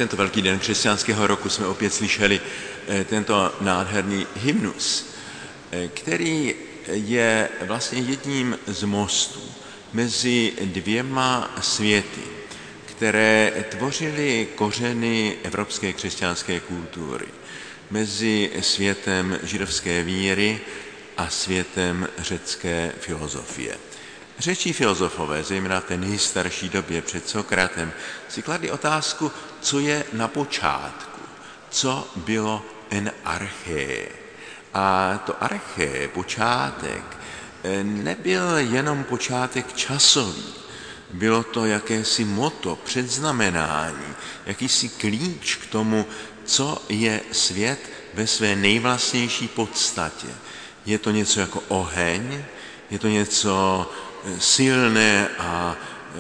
tento velký den křesťanského roku jsme opět slyšeli tento nádherný hymnus, který je vlastně jedním z mostů mezi dvěma světy, které tvořily kořeny evropské křesťanské kultury, mezi světem židovské víry a světem řecké filozofie. Řečtí filozofové, zejména v té nejstarší době před Sokratem, si kladli otázku, co je na počátku, co bylo en arché. A to arché, počátek, nebyl jenom počátek časový, bylo to jakési motto, předznamenání, jakýsi klíč k tomu, co je svět ve své nejvlastnější podstatě. Je to něco jako oheň, je to něco silné a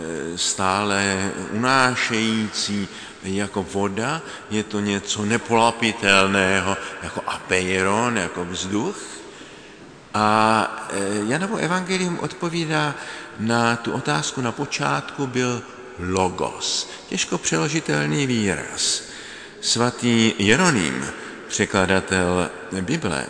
stále unášející jako voda, je to něco nepolapitelného jako apeiron, jako vzduch. A Janovo evangelium odpovídá na tu otázku na počátku byl logos, těžko přeložitelný výraz. Svatý Jeroným, překladatel Bible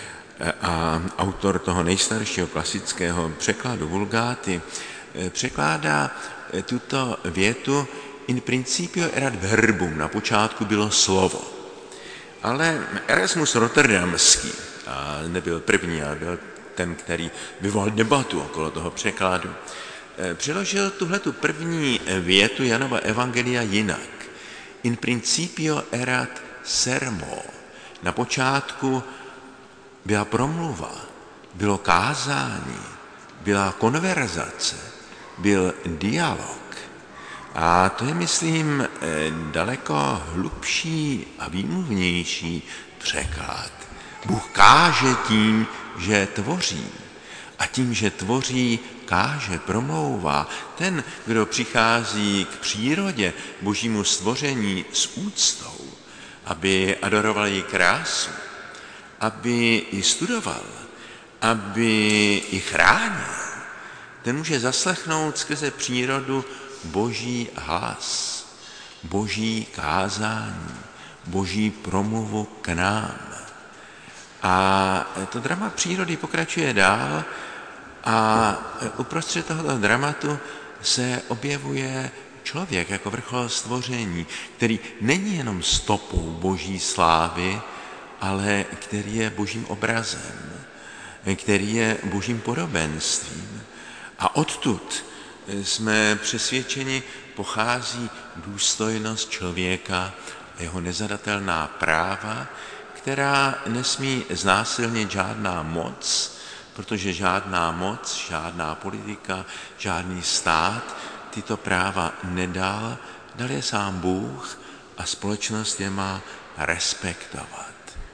a autor toho nejstaršího klasického překladu Vulgáty, překládá tuto větu in principio erat verbum, na počátku bylo slovo. Ale Erasmus Rotterdamský, a nebyl první, ale byl ten, který vyvolal debatu okolo toho překladu, přeložil tuhletu první větu Janova evangelia jinak. In principio erat sermo. Na počátku byla promluva, bylo kázání, byla konverzace, byl dialog. A to je, myslím, daleko hlubší a výmluvnější překlad. Bůh káže tím, že tvoří. A tím, že tvoří, káže, promlouvá. Ten, kdo přichází k přírodě, božímu stvoření s úctou, aby adoroval její krásu, aby ji studoval, aby ji chránil, ten může zaslechnout skrze přírodu boží hlas, boží kázání, boží promluvu k nám. A to drama přírody pokračuje dál a uprostřed tohoto dramatu se objevuje člověk jako vrchol stvoření, který není jenom stopou boží slávy, ale který je božím obrazem, který je božím podobenstvím. A odtud jsme přesvědčeni, pochází důstojnost člověka, jeho nezadatelná práva, která nesmí znásilnit žádná moc, protože žádná moc, žádná politika, žádný stát tyto práva nedal, dal je sám Bůh a společnost je má respektovat.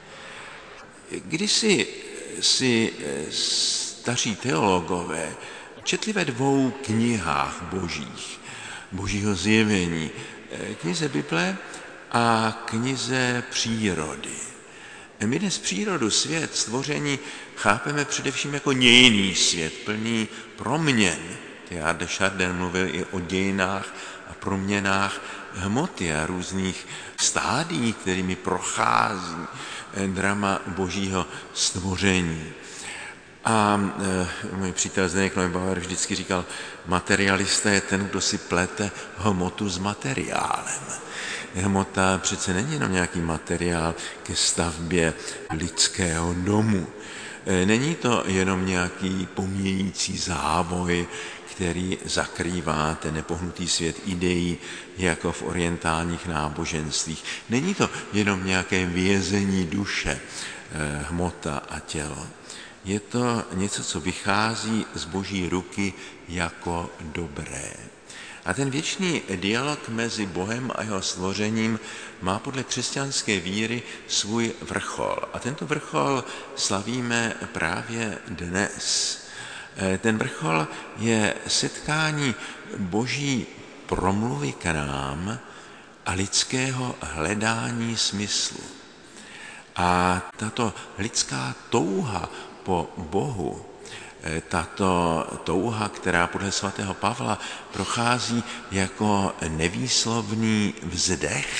Kdysi si staří teologové četli ve dvou knihách božího zjevení, knize Bible a knize přírody. My dnes přírodu, svět, stvoření chápeme především jako dějinný svět, plný proměn. Teilhard de Chardin mluvil i o dějinách a proměnách hmoty a různých stádií, kterými prochází drama božího stvoření. A můj přítel Zdeněk Neubauer vždycky říkal, materialista je ten, kdo si plete hmotu s materiálem. Hmota přece není jenom nějaký materiál ke stavbě lidského domu. Není to jenom nějaký pomějící závoj, který zakrývá ten nepohnutý svět ideí, jako v orientálních náboženstvích. Není to jenom nějaké vězení duše, hmota a tělo. Je to něco, co vychází z boží ruky jako dobré. A ten věčný dialog mezi Bohem a jeho stvořením má podle křesťanské víry svůj vrchol. A tento vrchol slavíme právě dnes. Ten vrchol je setkání boží promluvy k nám a lidského hledání smyslu. A tato lidská touha po Bohu, tato touha, která podle svatého Pavla prochází jako nevýslovný vzdech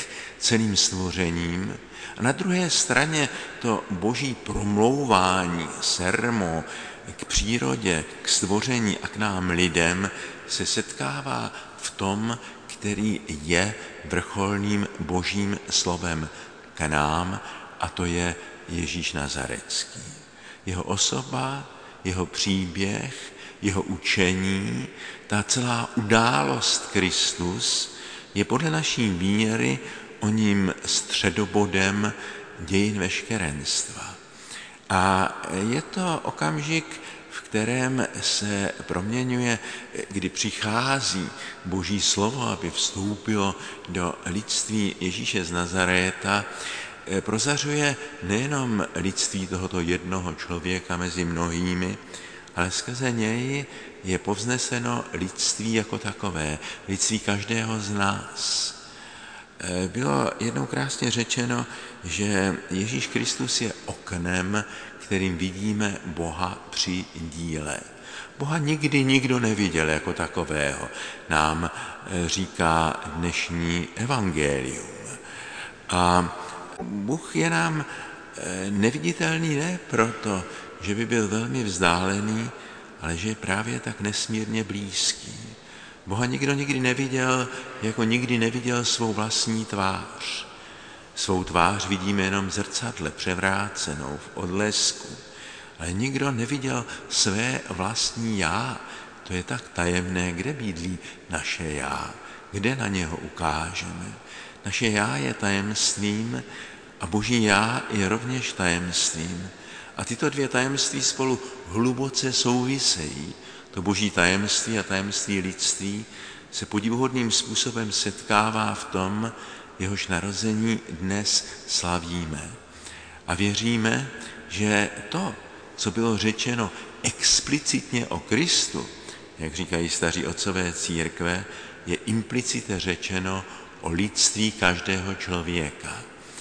celým stvořením. A na druhé straně to boží promlouvání, sermo, k přírodě, k stvoření a k nám lidem se setkává v tom, který je vrcholným božím slovem k nám, a to je Ježíš Nazarecký. Jeho osoba, jeho příběh, jeho učení, ta celá událost Kristus je podle naší víry oním středobodem dějin veškerenstva. A je to okamžik, v kterém se proměňuje, kdy přichází boží slovo, aby vstoupilo do lidství Ježíše z Nazaréta, prozařuje nejenom lidství tohoto jednoho člověka mezi mnohými, ale skrze něj je povzneseno lidství jako takové, lidství každého z nás. Bylo jednou krásně řečeno, že Ježíš Kristus je oknem, kterým vidíme Boha při díle. Boha nikdy nikdo neviděl jako takového, nám říká dnešní evangelium. A Bůh je nám neviditelný ne proto, že by byl velmi vzdálený, ale že je právě tak nesmírně blízký. Boha nikdo nikdy neviděl, jako nikdy neviděl svou vlastní tvář. Svou tvář vidíme jenom v zrcadle, převrácenou, v odlesku. Ale nikdo neviděl své vlastní já. To je tak tajemné, kde bydlí naše já, kde na něho ukážeme. Naše já je tajemstvím a boží já je rovněž tajemstvím. A tyto dvě tajemství spolu hluboce souvisejí. To boží tajemství a tajemství lidství se podivuhodným způsobem setkává v tom, jehož narození dnes slavíme. A věříme, že to, co bylo řečeno explicitně o Kristu, jak říkají staří otcové církve, je implicitně řečeno o lidství každého člověka.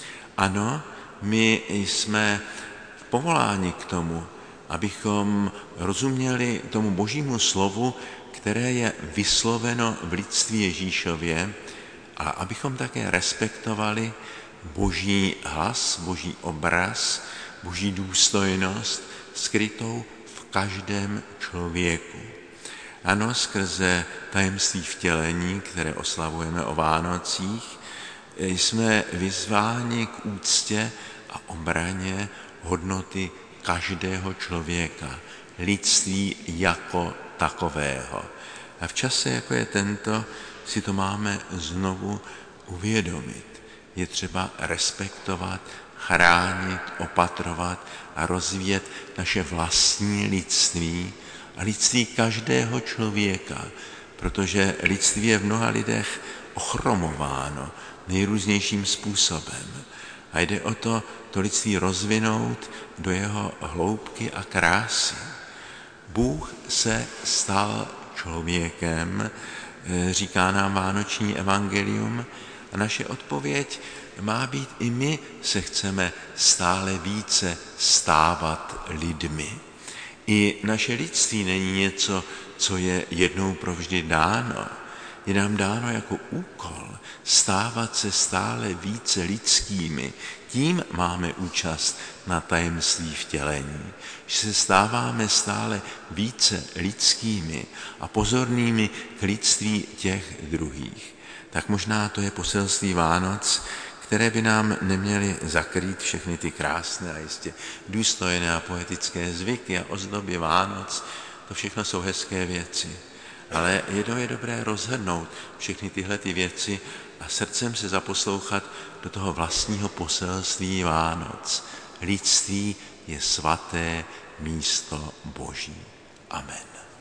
Ano, my jsme povoláni k tomu, abychom rozuměli tomu božímu slovu, které je vysloveno v lidství Ježíšově, a abychom také respektovali boží hlas, boží obraz, boží důstojnost skrytou v každém člověku. Ano, skrze tajemství vtělení, které oslavujeme o Vánocích, jsme vyzváni k úctě a obraně hodnoty každého člověka, lidství jako takového. A v čase, jako je tento, si to máme znovu uvědomit. Je třeba respektovat, chránit, opatrovat a rozvíjet naše vlastní lidství a lidství každého člověka, protože lidství je v mnoha lidech ochromováno nejrůznějším způsobem. A jde o to lidství rozvinout do jeho hloubky a krásy. Bůh se stal člověkem, říká nám vánoční evangelium, a naše odpověď má být: i my se chceme stále více stávat lidmi. I naše lidství není něco, co je jednou provždy dáno. Je nám dáno jako úkol stávat se stále více lidskými. Tím máme účast na tajemství vtělení, že se stáváme stále více lidskými a pozornými k lidství těch druhých. Tak možná to je poselství Vánoc, které by nám neměly zakrýt všechny ty krásné a jistě důstojné a poetické zvyky a ozdoby Vánoc. To všechno jsou hezké věci. Ale jednou je dobré rozhrnout všechny tyhle ty věci a srdcem se zaposlouchat do toho vlastního poselství Vánoc. Lidství je svaté místo Boží. Amen.